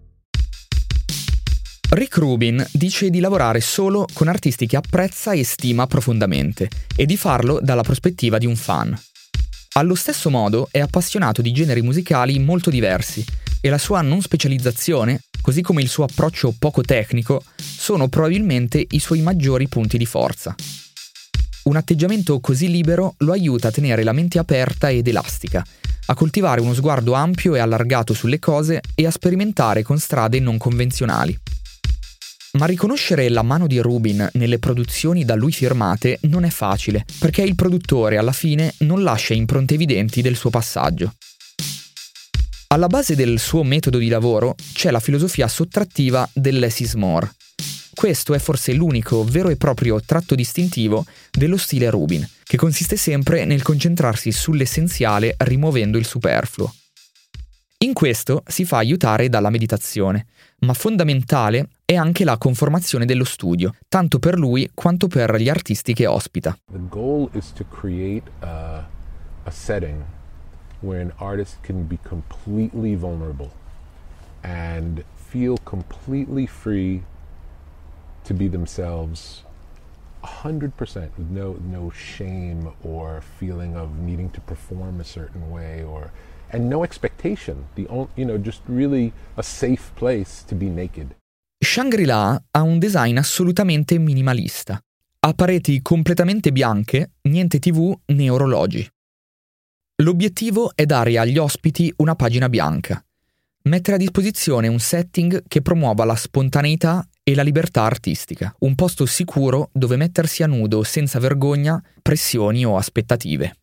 Rick Rubin dice di lavorare solo con artisti che apprezza e stima profondamente e di farlo dalla prospettiva di un fan. Allo stesso modo è appassionato di generi musicali molto diversi e la sua non specializzazione, così come il suo approccio poco tecnico, sono probabilmente i suoi maggiori punti di forza. Un atteggiamento così libero lo aiuta a tenere la mente aperta ed elastica, a coltivare uno sguardo ampio e allargato sulle cose e a sperimentare con strade non convenzionali. Ma riconoscere la mano di Rubin nelle produzioni da lui firmate non è facile, perché il produttore alla fine non lascia impronte evidenti del suo passaggio. Alla base del suo metodo di lavoro c'è la filosofia sottrattiva del less is more. Questo è forse l'unico vero e proprio tratto distintivo dello stile Rubin, che consiste sempre nel concentrarsi sull'essenziale rimuovendo il superfluo. In questo si fa aiutare dalla meditazione, ma fondamentale è anche la conformazione dello studio, tanto per lui quanto per gli artisti che ospita. The goal is to create a, a setting where an artist can be completely vulnerable and feel completely free to be themselves one hundred percent with no no shame or feeling of needing to perform a certain way or and no expectation, the you know just really a safe place to be naked. Shangri-La ha un design assolutamente minimalista. Ha pareti completamente bianche, niente tivù né orologi. L'obiettivo è dare agli ospiti una pagina bianca, mettere a disposizione un setting che promuova la spontaneità e la libertà artistica, un posto sicuro dove mettersi a nudo senza vergogna, pressioni o aspettative.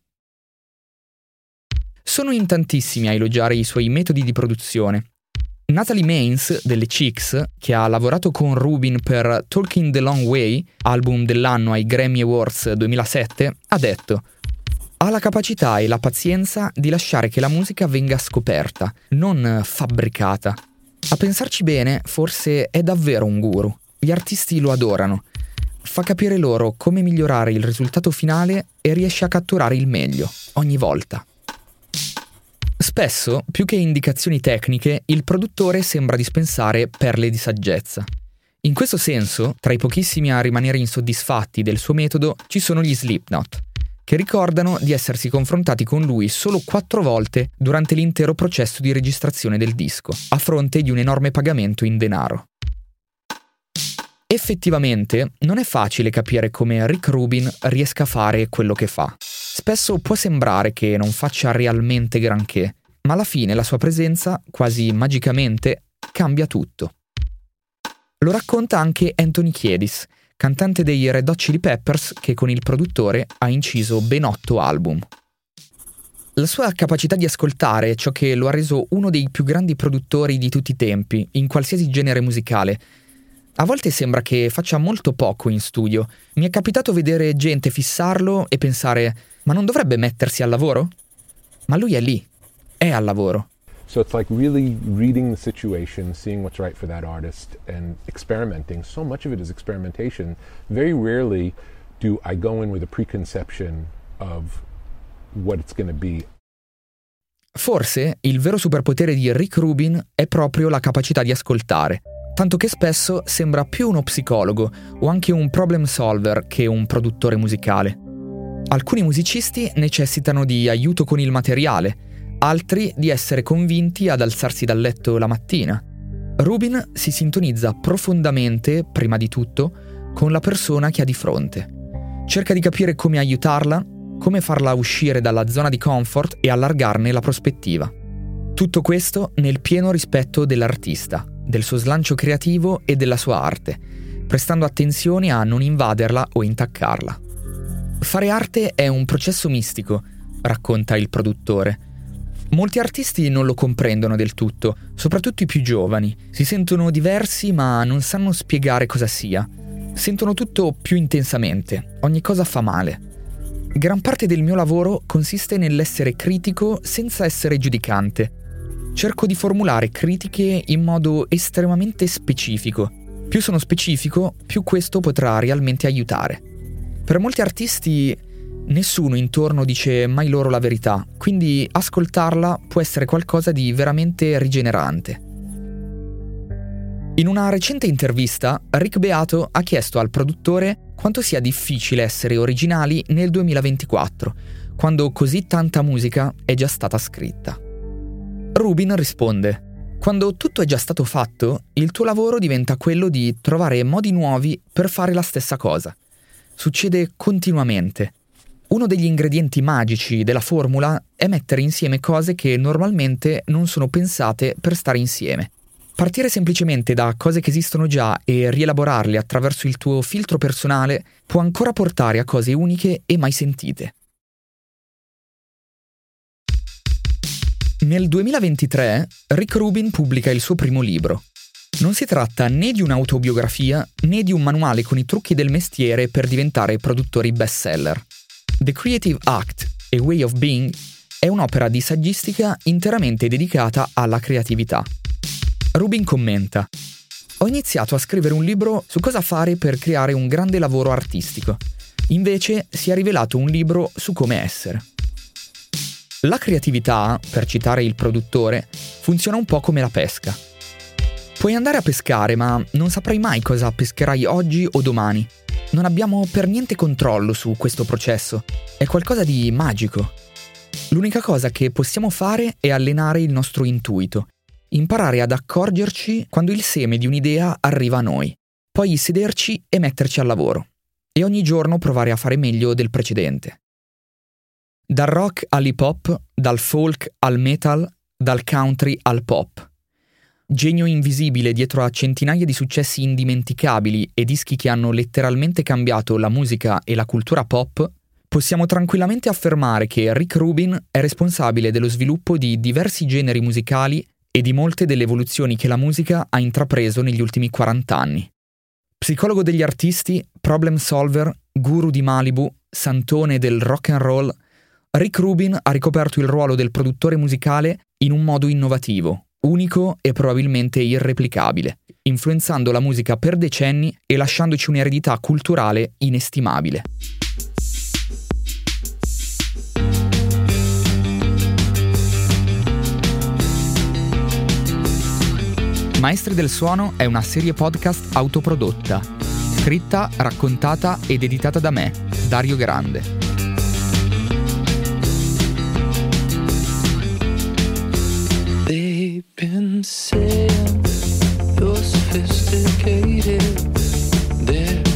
Sono in tantissimi a elogiare i suoi metodi di produzione. Natalie Maines, delle Chicks, che ha lavorato con Rubin per Talking the Long Way, album dell'anno ai Grammy Awards duemilasette, ha detto: ha la capacità e la pazienza di lasciare che la musica venga scoperta, non fabbricata. A pensarci bene, forse è davvero un guru. Gli artisti lo adorano. Fa capire loro come migliorare il risultato finale e riesce a catturare il meglio, ogni volta. Spesso, più che indicazioni tecniche, il produttore sembra dispensare perle di saggezza. In questo senso, tra i pochissimi a rimanere insoddisfatti del suo metodo, ci sono gli Slipknot, che ricordano di essersi confrontati con lui solo quattro volte durante l'intero processo di registrazione del disco, a fronte di un enorme pagamento in denaro. Effettivamente, non è facile capire come Rick Rubin riesca a fare quello che fa. Spesso può sembrare che non faccia realmente granché, ma alla fine la sua presenza, quasi magicamente, cambia tutto. Lo racconta anche Anthony Kiedis, cantante dei Red Hot Chili Peppers, che con il produttore ha inciso ben otto album. La sua capacità di ascoltare è ciò che lo ha reso uno dei più grandi produttori di tutti i tempi, in qualsiasi genere musicale. A volte sembra che faccia molto poco in studio. Mi è capitato vedere gente fissarlo e pensare: ma non dovrebbe mettersi al lavoro? Ma lui è lì, è al lavoro. So it's like really reading the situation, seeing what's right for that artist, and experimenting. So much of it is experimentation. Very rarely do I go in with a preconception of what it's going to be. Forse il vero superpotere di Rick Rubin è proprio la capacità di ascoltare, tanto che spesso sembra più uno psicologo o anche un problem solver che un produttore musicale. Alcuni musicisti necessitano di aiuto con il materiale, altri di essere convinti ad alzarsi dal letto la mattina. Rubin si sintonizza profondamente, prima di tutto, con la persona che ha di fronte. Cerca di capire come aiutarla, come farla uscire dalla zona di comfort e allargarne la prospettiva. Tutto questo nel pieno rispetto dell'artista, del suo slancio creativo e della sua arte, prestando attenzione a non invaderla o intaccarla. Fare arte è un processo mistico, racconta il produttore. Molti artisti non lo comprendono del tutto, soprattutto i più giovani. Si sentono diversi ma non sanno spiegare cosa sia. Sentono tutto più intensamente, ogni cosa fa male. Gran parte del mio lavoro consiste nell'essere critico senza essere giudicante. Cerco di formulare critiche in modo estremamente specifico. Più sono specifico, più questo potrà realmente aiutare. Per molti artisti nessuno intorno dice mai loro la verità, quindi ascoltarla può essere qualcosa di veramente rigenerante. In una recente intervista, Rick Beato ha chiesto al produttore quanto sia difficile essere originali nel duemilaventiquattro, quando così tanta musica è già stata scritta. Rubin risponde: quando tutto è già stato fatto, il tuo lavoro diventa quello di trovare modi nuovi per fare la stessa cosa. Succede continuamente. Uno degli ingredienti magici della formula è mettere insieme cose che normalmente non sono pensate per stare insieme. Partire semplicemente da cose che esistono già e rielaborarle attraverso il tuo filtro personale può ancora portare a cose uniche e mai sentite. Nel duemilaventitré Rick Rubin pubblica il suo primo libro. Non si tratta né di un'autobiografia né di un manuale con i trucchi del mestiere per diventare produttori bestseller. The Creative Act, A Way of Being, è un'opera di saggistica interamente dedicata alla creatività. Rubin commenta: ho iniziato a scrivere un libro su cosa fare per creare un grande lavoro artistico. Invece si è rivelato un libro su come essere. La creatività, per citare il produttore, funziona un po' come la pesca. Puoi andare a pescare, ma non saprai mai cosa pescherai oggi o domani. Non abbiamo per niente controllo su questo processo. È qualcosa di magico. L'unica cosa che possiamo fare è allenare il nostro intuito, imparare ad accorgerci quando il seme di un'idea arriva a noi, poi sederci e metterci al lavoro, e ogni giorno provare a fare meglio del precedente. Dal rock all'hip hop, dal folk al metal, dal country al pop. Genio invisibile dietro a centinaia di successi indimenticabili e dischi che hanno letteralmente cambiato la musica e la cultura pop, possiamo tranquillamente affermare che Rick Rubin è responsabile dello sviluppo di diversi generi musicali e di molte delle evoluzioni che la musica ha intrapreso negli ultimi quaranta anni. Psicologo degli artisti, problem solver, guru di Malibu, santone del rock and roll, Rick Rubin ha ricoperto il ruolo del produttore musicale in un modo innovativo, unico e probabilmente irreplicabile, influenzando la musica per decenni e lasciandoci un'eredità culturale inestimabile. Maestri del Suono è una serie podcast autoprodotta, scritta, raccontata ed editata da me, Dario Grande. They've been saying you're sophisticated. They're